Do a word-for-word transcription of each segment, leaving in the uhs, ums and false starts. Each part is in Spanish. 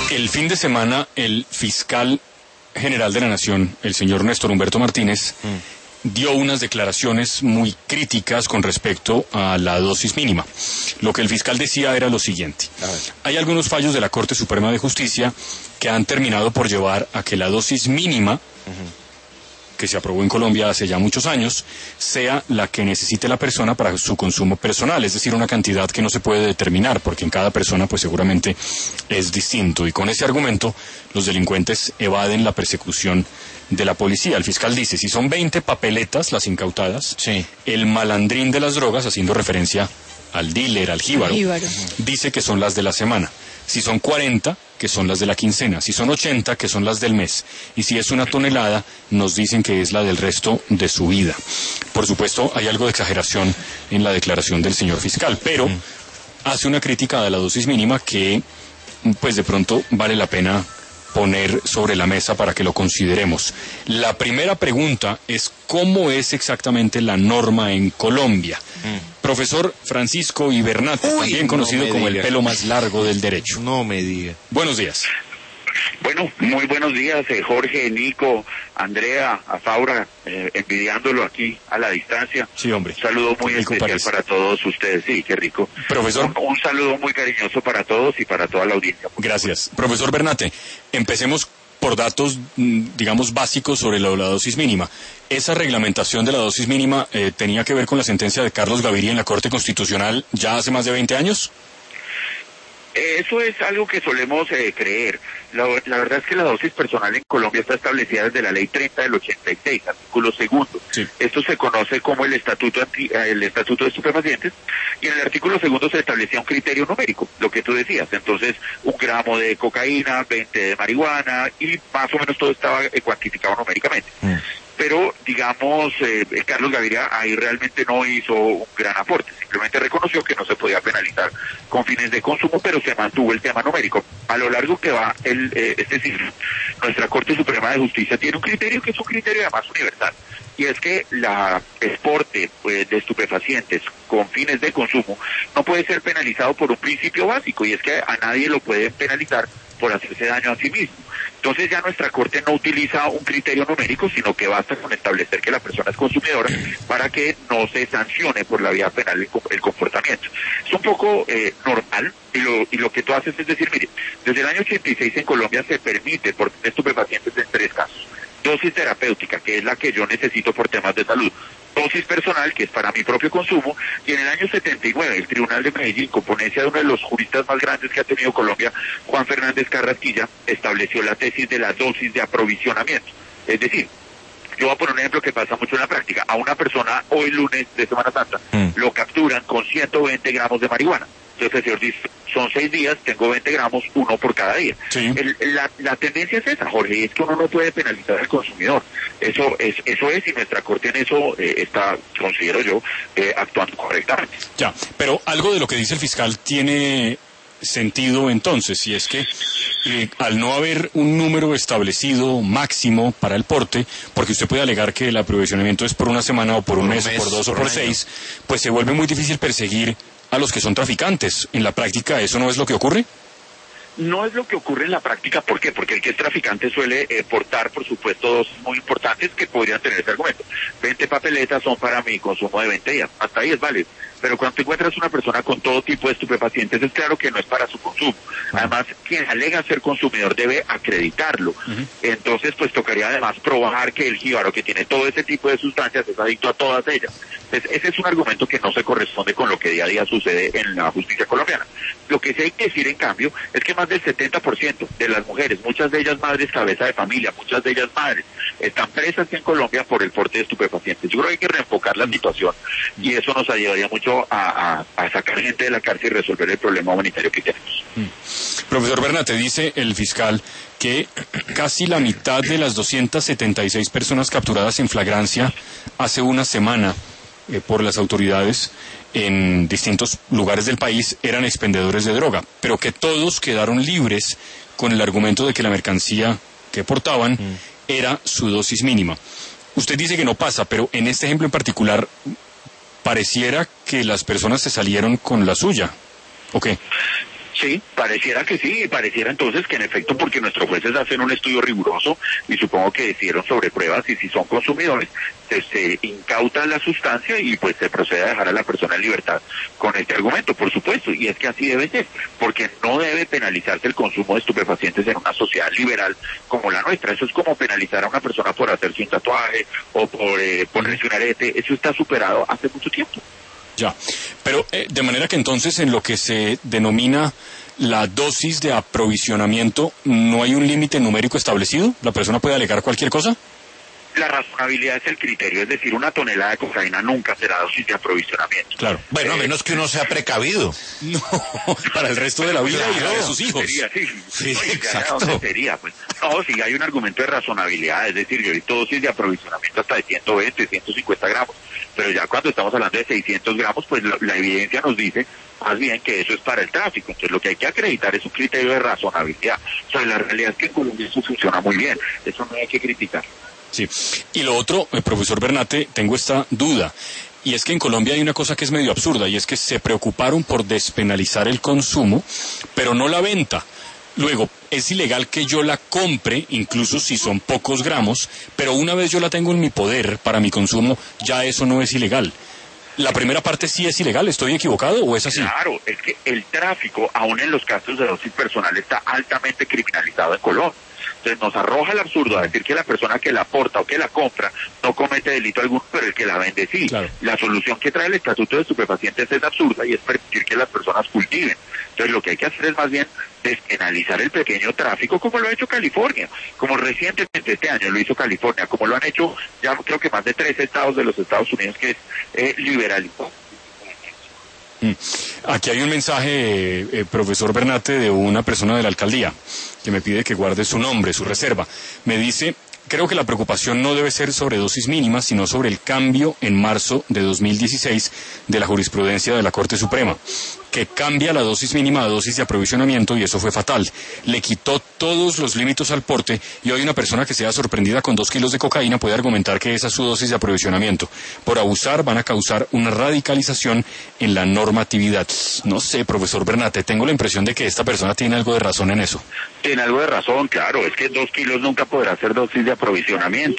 El fin de semana, el fiscal general de la Nación, el señor Néstor Humberto Martínez, mm. dio unas declaraciones muy críticas con respecto a la dosis mínima. Lo que el fiscal decía era lo siguiente. Hay algunos fallos de la Corte Suprema de Justicia que han terminado por llevar a que la dosis mínima, uh-huh. que se aprobó en Colombia hace ya muchos años, sea la que necesite la persona para su consumo personal, es decir, una cantidad que no se puede determinar, porque en cada persona pues seguramente es distinto. Y con ese argumento, los delincuentes evaden la persecución de la policía. El fiscal dice, si son veinte papeletas las incautadas, sí. el malandrín de las drogas, haciendo referencia al dealer, al jíbaro, jíbaro, dice que son las de la semana. Si son cuarenta, que son las de la quincena. Si son ochenta, que son las del mes. Y si es una tonelada, nos dicen que es la del resto de su vida. Por supuesto, hay algo de exageración en la declaración del señor fiscal, pero mm. hace una crítica de la dosis mínima que, pues de pronto, vale la pena poner sobre la mesa para que lo consideremos. La primera pregunta es ¿cómo es exactamente la norma en Colombia? Mm. Profesor Francisco Ibernate, Uy, también conocido no como diga. el pelo más largo del derecho. No me diga. Buenos días. Bueno, muy buenos días, eh, Jorge, Nico, Andrea, Afaura, eh, envidiándolo aquí a la distancia. Sí, hombre. Un saludo muy especial parece. para todos ustedes. Sí, qué rico. Profesor. Un, un saludo muy cariñoso para todos y para toda la audiencia. Gracias. Profesor Bernate, empecemos por datos, digamos, básicos sobre la, la dosis mínima. ¿Esa reglamentación de la dosis mínima eh, tenía que ver con la sentencia de Carlos Gaviria en la Corte Constitucional ya hace más de veinte años? Eso es algo que solemos eh, creer. La, la verdad es que la dosis personal en Colombia está establecida desde la ley treinta del ochenta y seis, artículo segundo. Sí. Esto se conoce como el estatuto anti, el estatuto de estupefacientes, y en el artículo segundo se establecía un criterio numérico, lo que tú decías. Entonces, un gramo de cocaína, veinte de marihuana, y más o menos todo estaba eh, cuantificado numéricamente. Mm. Pero, digamos, eh, Carlos Gaviria ahí realmente no hizo un gran aporte, simplemente reconoció que no se podía penalizar con fines de consumo, pero se mantuvo el tema numérico. A lo largo que va el, eh, este siglo, nuestra Corte Suprema de Justicia tiene un criterio que es un criterio además universal, y es que la exporte pues, de estupefacientes con fines de consumo no puede ser penalizado por un principio básico, y es que a nadie lo pueden penalizar por hacerse daño a sí mismo. Entonces ya nuestra Corte no utiliza un criterio numérico, sino que basta con establecer que la persona es consumidora para que no se sancione por la vía penal el, el comportamiento. Es un poco eh, normal, y lo, y lo que tú haces es decir, mire, desde el año ochenta y seis en Colombia se permite por estupefacientes en tres casos. Dosis terapéutica, que es la que yo necesito por temas de salud. Dosis personal, que es para mi propio consumo. Y en el año setenta y nueve, el Tribunal de Medellín, con ponencia de uno de los juristas más grandes que ha tenido Colombia, Juan Fernández Carrasquilla, estableció la tesis de la dosis de aprovisionamiento. Es decir, yo voy a poner un ejemplo que pasa mucho en la práctica. A una persona hoy lunes de Semana Santa mm. lo capturan con ciento veinte gramos de marihuana. Entonces el señor dice, son seis días, tengo veinte gramos, uno por cada día. Sí. El, la, la tendencia es esa, Jorge, es que uno no puede penalizar al consumidor. Eso es, eso es, y nuestra Corte en eso eh, está, considero yo, eh, actuando correctamente. Ya, pero algo de lo que dice el fiscal tiene sentido entonces, y es que eh, al no haber un número establecido máximo para el porte, porque usted puede alegar que el aprovisionamiento es por una semana o por un, un mes, mes, o por dos por o por seis, pues se vuelve muy difícil perseguir a los que son traficantes. ¿En la práctica eso no es lo que ocurre? No es lo que ocurre en la práctica. ¿Por qué? Porque el que es traficante suele eh, portar, por supuesto, dosis muy importantes que podrían tener ese argumento. veinte papeletas son para mi consumo de veinte días. Hasta ahí es válido. Pero cuando te encuentras una persona con todo tipo de estupefacientes, es claro que no es para su consumo. Además, quien alega ser consumidor debe acreditarlo. Uh-huh. Entonces, pues tocaría además probar que el jíbaro, que tiene todo ese tipo de sustancias, es adicto a todas ellas. Entonces, ese es un argumento que no se corresponde con lo que día a día sucede en la justicia colombiana. Lo que sí hay que decir, en cambio, es que más del setenta por ciento de las mujeres, muchas de ellas madres cabeza de familia, muchas de ellas madres, están presas en Colombia por el porte de estupefacientes. Yo creo que hay que reenfocar la situación, y eso nos ayudaría mucho A, a, a sacar gente de la cárcel y resolver el problema humanitario que tenemos. Mm. Profesor Bernate, dice el fiscal que casi la mitad de las doscientas setenta y seis personas capturadas en flagrancia hace una semana eh, por las autoridades en distintos lugares del país eran expendedores de droga, pero que todos quedaron libres con el argumento de que la mercancía que portaban mm. era su dosis mínima. Usted dice que no pasa, pero en este ejemplo en particular pareciera que las personas se salieron con la suya, ¿o qué? Sí, pareciera que sí, pareciera entonces que en efecto, porque nuestros jueces hacen un estudio riguroso y supongo que decidieron sobre pruebas y si son consumidores, se, se incauta la sustancia y pues se procede a dejar a la persona en libertad con este argumento, por supuesto, y es que así debe ser, porque no debe penalizarse el consumo de estupefacientes en una sociedad liberal como la nuestra. Eso es como penalizar a una persona por hacerse un tatuaje o por eh, ponerse un arete. Eso está superado hace mucho tiempo. Ya, pero eh, de manera que entonces en lo que se denomina la dosis de aprovisionamiento, ¿no hay un límite numérico establecido? ¿La persona puede alegar cualquier cosa? La razonabilidad es el criterio, es decir, una tonelada de cocaína nunca será dosis de aprovisionamiento. Claro. Bueno, a menos que uno sea precavido. No, para el resto de la vida Claro, y la de sus hijos. Sería, sí, Sí, no, exacto. ¿dónde sería? Pues, no, si hay un argumento de razonabilidad, es decir, yo he visto dosis de aprovisionamiento hasta de ciento veinte, ciento cincuenta gramos, pero ya cuando estamos hablando de seiscientos gramos, pues la, la evidencia nos dice más bien que eso es para el tráfico. Entonces lo que hay que acreditar es un criterio de razonabilidad. O sea, la realidad es que en Colombia eso funciona muy bien, eso no hay que criticar. Sí, y lo otro, eh, profesor Bernate, tengo esta duda, y es que en Colombia hay una cosa que es medio absurda, y es que se preocuparon por despenalizar el consumo, pero no la venta. Luego, es ilegal que yo la compre, incluso si son pocos gramos, pero una vez yo la tengo en mi poder para mi consumo, ya eso no es ilegal. ¿La primera parte sí es ilegal? ¿Estoy equivocado o es así? Claro, es que el tráfico, aún en los casos de dosis personal, está altamente criminalizado en Colombia. Entonces nos arroja el absurdo a decir que la persona que la aporta o que la compra no comete delito alguno, pero el que la vende sí. Claro. La solución que trae el Estatuto de Estupefacientes es absurda y es permitir que las personas cultiven. Entonces lo que hay que hacer es más bien despenalizar el pequeño tráfico, como lo ha hecho California, como recientemente este año lo hizo California, como lo han hecho ya creo que más de tres estados de los Estados Unidos, que es eh, liberalizado. Mm. Aquí hay un mensaje, eh, profesor Bernate, de una persona de la alcaldía que me pide que guarde su nombre, su reserva. Me dice, creo que la preocupación no debe ser sobre dosis mínimas, sino sobre el cambio en marzo de dos mil dieciséis de la jurisprudencia de la Corte Suprema, que cambia la dosis mínima a dosis de aprovisionamiento y eso fue fatal. Le quitó todos los límites al porte y hoy una persona que sea sorprendida con dos kilos de cocaína puede argumentar que esa es su dosis de aprovisionamiento. Por abusar van a causar una radicalización en la normatividad. No sé, profesor Bernate, tengo la impresión de que esta persona tiene algo de razón en eso. Tiene algo de razón, claro, es que dos kilos nunca podrá ser dosis de aprovisionamiento.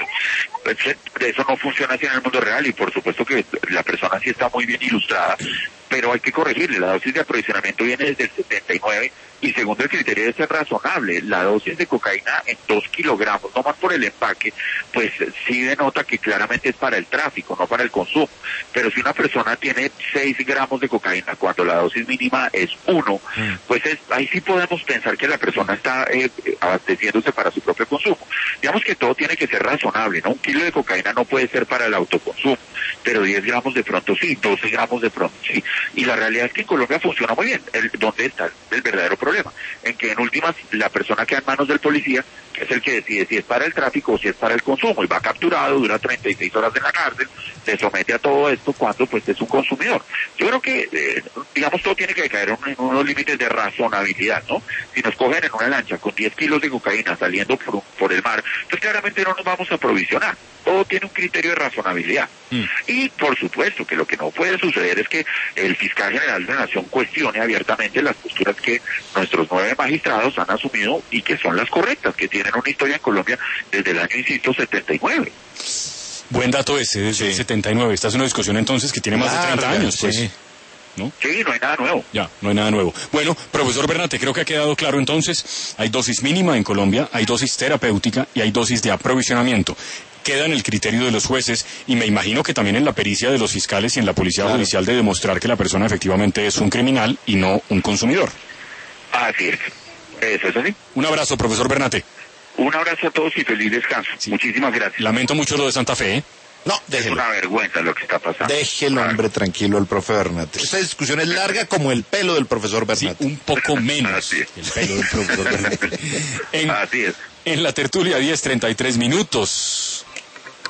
Eso no funciona así en el mundo real y por supuesto que la persona sí está muy bien ilustrada, pero hay que corregirle, la dosis de aprovisionamiento viene desde el setenta y nueve y segundo el criterio debe ser razonable. La dosis de cocaína en dos kilogramos, no más por el empaque, pues sí denota que claramente es para el tráfico, no para el consumo. Pero si una persona tiene seis gramos de cocaína cuando la dosis mínima es uno, mm. pues es, ahí sí podemos pensar que la persona está eh, abasteciéndose para su propio consumo. Digamos que todo tiene que ser razonable, ¿no? Un kilo de cocaína no puede ser para el autoconsumo, pero diez gramos de pronto sí, doce gramos de pronto sí. Y la realidad es que en Colombia funciona muy bien. El, ¿Dónde está el verdadero problema? En que en últimas la persona queda en manos del policía, que es el que decide si es para el tráfico o si es para el consumo, y va capturado, dura treinta y seis horas en la cárcel, se somete a todo esto cuando pues es un consumidor. Yo creo que, eh, digamos, todo tiene que caer en unos límites de razonabilidad, ¿no? Si nos cogen en una lancha con diez kilos de cocaína saliendo por, por el mar, pues claramente no nos vamos a aprovisionar. Todo tiene un criterio de razonabilidad. Mm. Y por supuesto que lo que no puede suceder es que el fiscal general de la Nación cuestione abiertamente las posturas que nuestros nueve magistrados han asumido y que son las correctas, que tienen una historia en Colombia desde el año, insisto, setenta y nueve. Buen dato ese, desde sí. el setenta y nueve. Esta es una discusión entonces que tiene más Larga, de treinta años, pues. Sí. ¿No? Sí, no hay nada nuevo. Ya, no hay nada nuevo. Bueno, profesor Bernate, creo que ha quedado claro entonces, hay dosis mínima en Colombia, hay dosis terapéutica y hay dosis de aprovisionamiento. Queda en el criterio de los jueces y me imagino que también en la pericia de los fiscales y en la policía claro. judicial de demostrar que la persona efectivamente es un criminal y no un consumidor. Así es. Eso es así. Un abrazo, profesor Bernate. Un abrazo a todos y feliz descanso. Sí. Muchísimas gracias. Lamento mucho lo de Santa Fe, ¿eh? No, déjelo. Es una vergüenza lo que está pasando. Déjelo, hombre, tranquilo, el profe Bernate. Esta discusión es larga como el pelo del profesor Bernate. Sí, un poco menos que el pelo del profesor Bernate. En, Así es. En la tertulia diez treinta y tres minutos.